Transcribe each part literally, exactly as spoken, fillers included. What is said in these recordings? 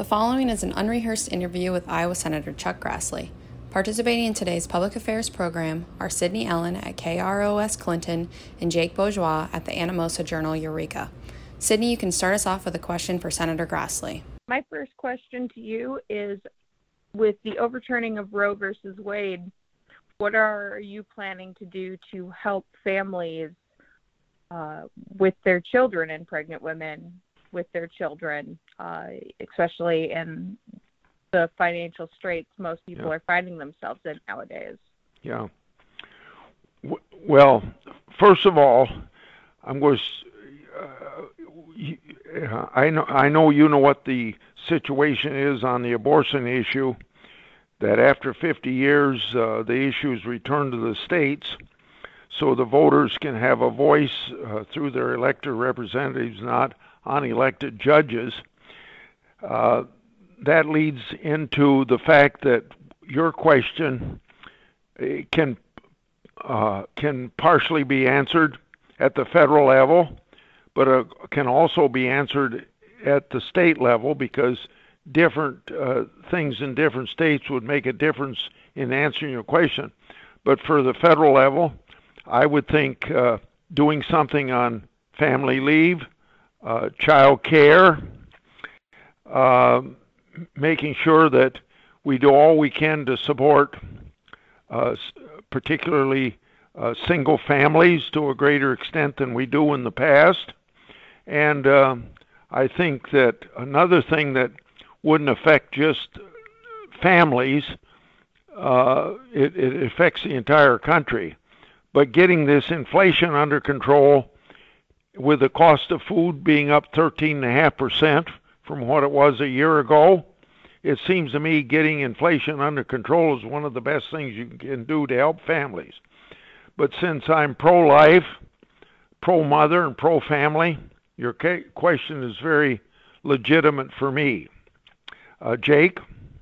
The following is an unrehearsed interview with Iowa Senator Chuck Grassley. Participating in today's public affairs program are Sydney Ellen at K R O S Clinton and Jake Bourgeois at the Anamosa Journal Eureka. Sydney, you can start us off with a question for Senator Grassley. My first question to you is, with the overturning of Roe versus Wade, what are you planning to do to help families uh, with their children and pregnant women with their children, uh, especially in the financial straits most people yeah. are finding themselves in nowadays? Yeah. W- well, first of all, I'm going to, uh, I know, I know you know what the situation is on the abortion issue, that after fifty years, uh, the issue is returned to the states so the voters can have a voice uh, through their elected representatives, not unelected judges. Uh, that leads into the fact that your question can uh, can partially be answered at the federal level, but uh, can also be answered at the state level, because different uh, things in different states would make a difference in answering your question. But for the federal level, I would think uh, doing something on family leave, uh, child care, uh, making sure that we do all we can to support uh, particularly uh, single families to a greater extent than we do in the past. And uh, I think that another thing that wouldn't affect just families, uh, it, it affects the entire country. But getting this inflation under control, with the cost of food being up thirteen point five percent from what it was a year ago, it seems to me getting inflation under control is one of the best things you can do to help families. But since I'm pro-life, pro-mother, and pro-family, your question is very legitimate for me. Uh, Jake?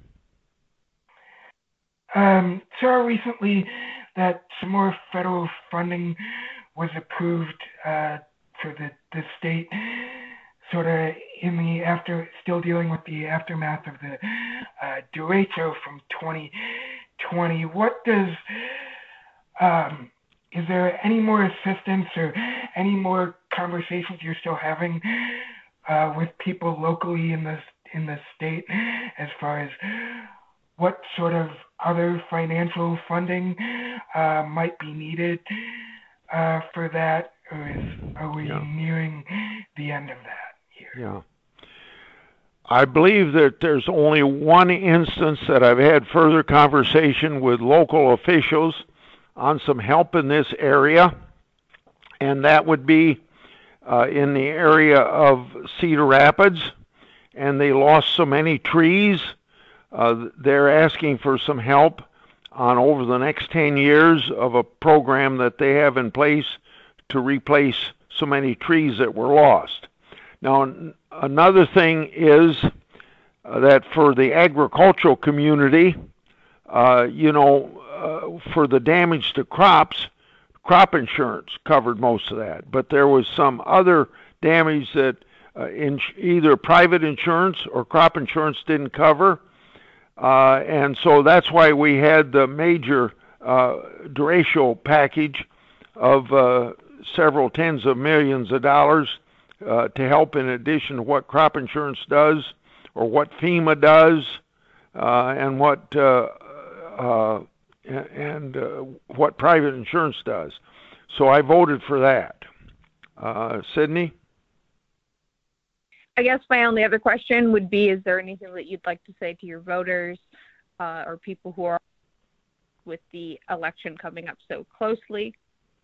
Um, saw recently that some more federal funding was approved uh, for the, the state, sort of in the after, still dealing with the aftermath of the uh, derecho from twenty twenty. What does, um, is there any more assistance or any more conversations you're still having uh, with people locally in the in the state as far as what sort of other financial funding uh, might be needed uh, for that, or is, are we yeah. nearing the end of that here? Yeah. I believe that there's only one instance that I've had further conversation with local officials on some help in this area, and that would be uh, in the area of Cedar Rapids, and they lost so many trees. Uh, they're asking for some help on over the next ten years of a program that they have in place to replace so many trees that were lost. Now, n- another thing is uh, that for the agricultural community, uh, you know, uh, for the damage to crops, crop insurance covered most of that. But there was some other damage that uh, in either private insurance or crop insurance didn't cover. Uh, and so that's why we had the major uh, derecho package of uh, several tens of millions of dollars uh, to help, in addition to what crop insurance does, or what FEMA does, uh, and what uh, uh, and uh, what private insurance does. So I voted for that. Uh, Sydney? I guess my only other question would be, is there anything that you'd like to say to your voters uh, or people who are with the election coming up so closely?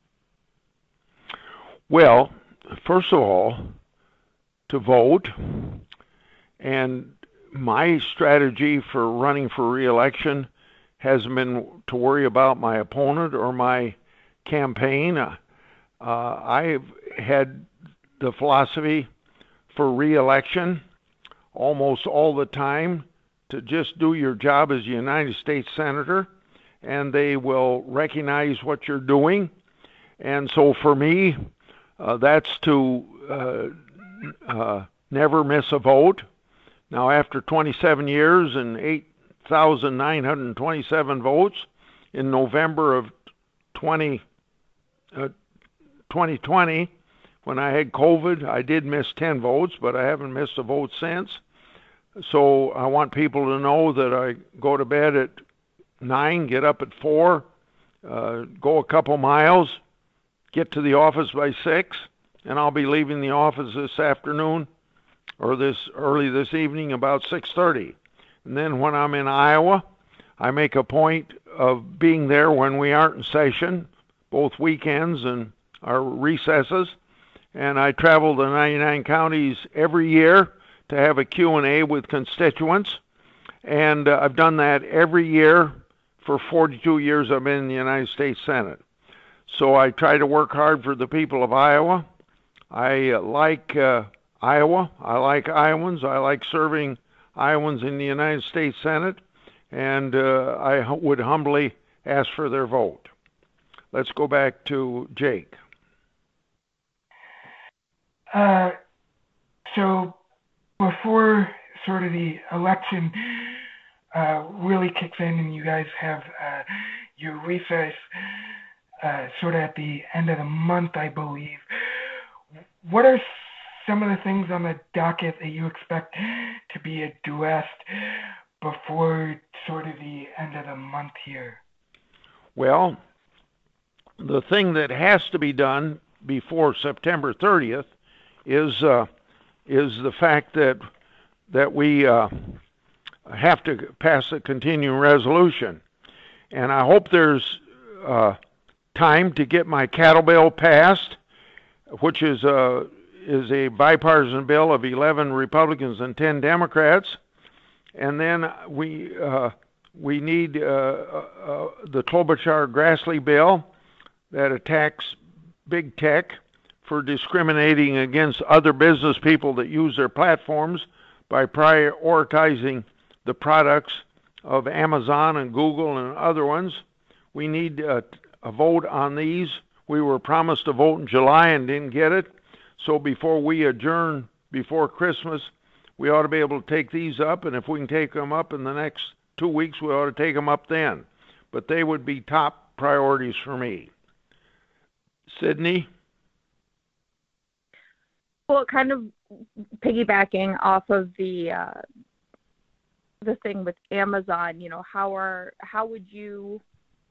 Well, first of all, to vote. And my strategy for running for re-election hasn't been to worry about my opponent or my campaign. Uh, I've had the philosophy for re-election almost all the time to just do your job as a United States Senator, and they will recognize what you're doing. And so for me, uh, that's to uh, uh, never miss a vote, Now, after twenty-seven years and eight thousand nine hundred twenty-seven votes, in November of twenty, uh, twenty twenty, when I had COVID, I did miss ten votes, but I haven't missed a vote since. So I want people to know that I go to bed at nine, get up at four, uh, go a couple miles, get to the office by six, and I'll be leaving the office this afternoon or this early this evening about six thirty. And then when I'm in Iowa, I make a point of being there when we aren't in session, both weekends and our recesses. And I travel to ninety-nine counties every year to have a Q and A with constituents. And uh, I've done that every year for forty-two years I've been in the United States Senate. So I try to work hard for the people of Iowa. I uh, like uh, Iowa. I like Iowans. I like serving Iowans in the United States Senate. And uh, I would humbly ask for their vote. Let's go back to Jake. Uh, so before sort of the election uh, really kicks in and you guys have uh, your recess uh, sort of at the end of the month, I believe, what are some of the things on the docket that you expect to be addressed before sort of the end of the month here? Well, the thing that has to be done before September thirtieth is uh, is the fact that that we uh, have to pass a continuing resolution, and I hope there's uh, time to get my cattle bill passed, which is a is a bipartisan bill of eleven Republicans and ten Democrats, and then we uh, we need uh, uh, the Klobuchar-Grassley bill that attacks big tech for discriminating against other business people that use their platforms by prioritizing the products of Amazon and Google and other ones. We need uh, a vote on these. We were promised a vote in July and didn't get it. So before we adjourn before Christmas, we ought to be able to take these up, and if we can take them up in the next two weeks, we ought to take them up then. But they would be top priorities for me. Sydney? Well, kind of piggybacking off of the uh, the thing with Amazon, you know, how are how would you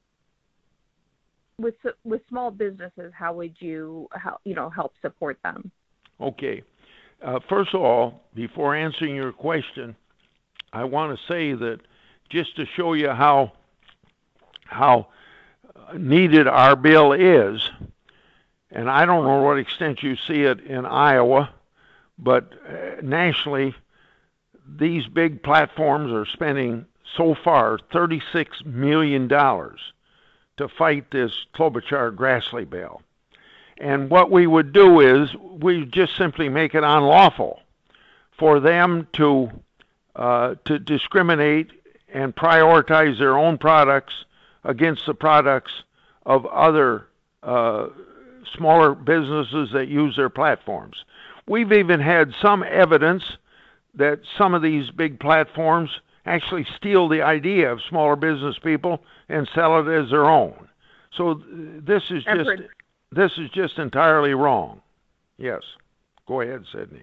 with with small businesses, how would you how you know help support them? Okay. Uh, first of all, before answering your question, I want to say that just to show you how how needed our bill is, and I don't know what extent you see it in Iowa, but uh, nationally, these big platforms are spending so far thirty-six million dollars to fight this Klobuchar-Grassley bill. And what we would do is we just simply make it unlawful for them to uh, to discriminate and prioritize their own products against the products of other uh, smaller businesses that use their platforms. We've even had some evidence that some of these big platforms actually steal the idea of smaller business people and sell it as their own. So this is just this is just entirely wrong. Yes. Go ahead, Sydney.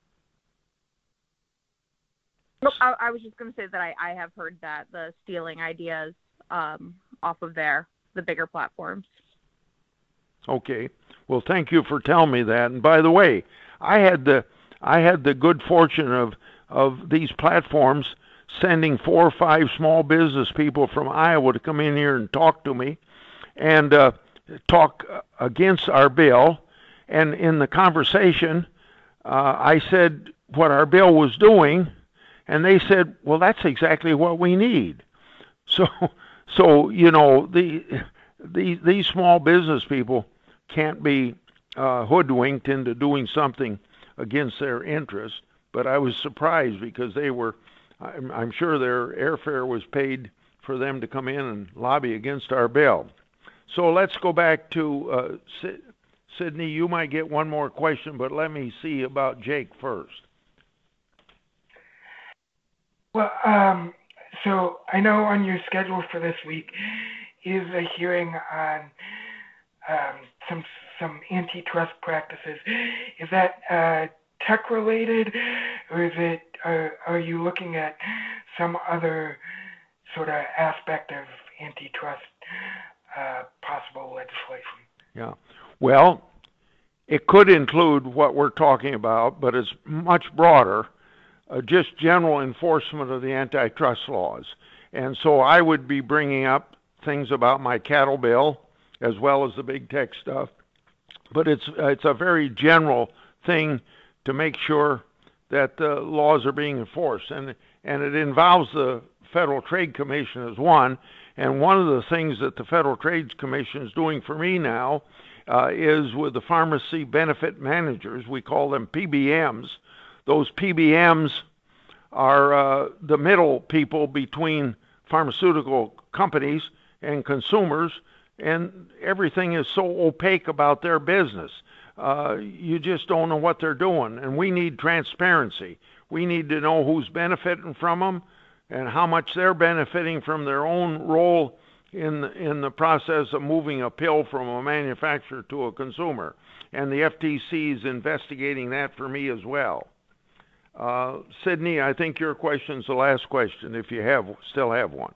Nope, I, I was just going to say that I, I have heard that, the stealing ideas um, off of their the bigger platforms. Okay. Well, thank you for telling me that. And by the way, I had the I had the good fortune of of these platforms sending four or five small business people from Iowa to come in here and talk to me and uh, talk against our bill. And in the conversation, uh, I said what our bill was doing, and they said, well, that's exactly what we need. So, so you know, the, the these small business people can't be uh, hoodwinked into doing something against their interests. But I was surprised because they were, I'm, I'm sure their airfare was paid for them to come in and lobby against our bill. So let's go back to uh, Sid- Sydney. You might get one more question, but let me see about Jake first. Well, um, so I know on your schedule for this week is a hearing on um, some some antitrust practices. Is that uh, tech related, or is it? Uh, are you looking at some other sort of aspect of antitrust uh, possible legislation? Yeah. Well, it could include what we're talking about, but it's much broader, uh, just general enforcement of the antitrust laws. And so I would be bringing up things about my cattle bill as well as the big tech stuff. But it's it's a very general thing to make sure that the laws are being enforced. And, and it involves the Federal Trade Commission as one. And one of the things that the Federal Trade Commission is doing for me now uh, is with the pharmacy benefit managers. We call them P B Ms. Those P B Ms are uh, the middle people between pharmaceutical companies and consumers, and everything is so opaque about their business. Uh, you just don't know what they're doing, and we need transparency. We need to know who's benefiting from them and how much they're benefiting from their own role in the, in the process of moving a pill from a manufacturer to a consumer. And the F T C is investigating that for me as well. Uh, Sydney, I think your question's the last question, if you have still have one.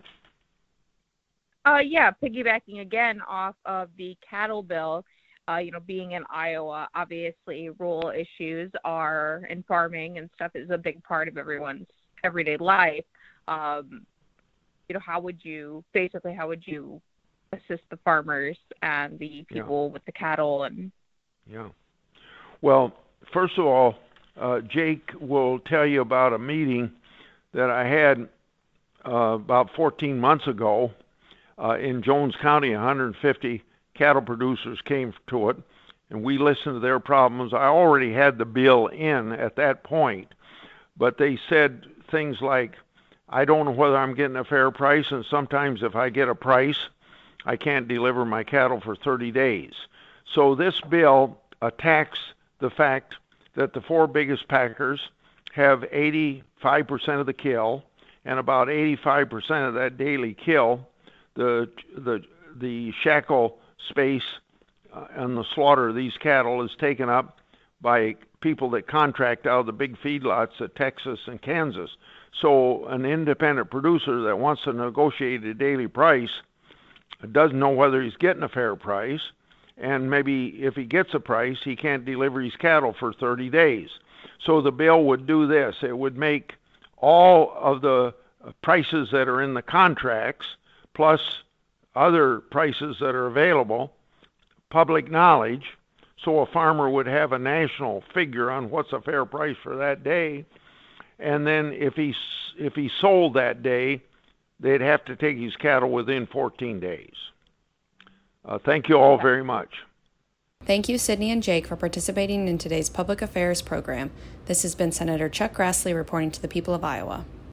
Uh, yeah, piggybacking again off of the cattle bill, uh, you know, being in Iowa, obviously rural issues are, and farming and stuff is a big part of everyone's everyday life. Um, you know, how would you, basically, how would you assist the farmers and the people yeah. with the cattle? And Yeah. Well, first of all, uh, Jake will tell you about a meeting that I had uh, about fourteen months ago uh, in Jones County. one hundred fifty cattle producers came to it, and we listened to their problems. I already had the bill in at that point, but they said things like, I don't know whether I'm getting a fair price, and sometimes if I get a price, I can't deliver my cattle for thirty days. So this bill attacks the fact that the four biggest packers have eighty-five percent of the kill, and about eighty-five percent of that daily kill, the the the shackle space uh, and the slaughter of these cattle is taken up by people that contract out of the big feedlots at Texas and Kansas. So an independent producer that wants to negotiate a daily price doesn't know whether he's getting a fair price, and maybe if he gets a price, he can't deliver his cattle for thirty days. So the bill would do this. It would make all of the prices that are in the contracts, plus other prices that are available, public knowledge, so a farmer would have a national figure on what's a fair price for that day. And then if he if he sold that day, they'd have to take his cattle within fourteen days. Uh, thank you all very much. Thank you, Sydney and Jake, for participating in today's Public Affairs program. This has been Senator Chuck Grassley reporting to the people of Iowa.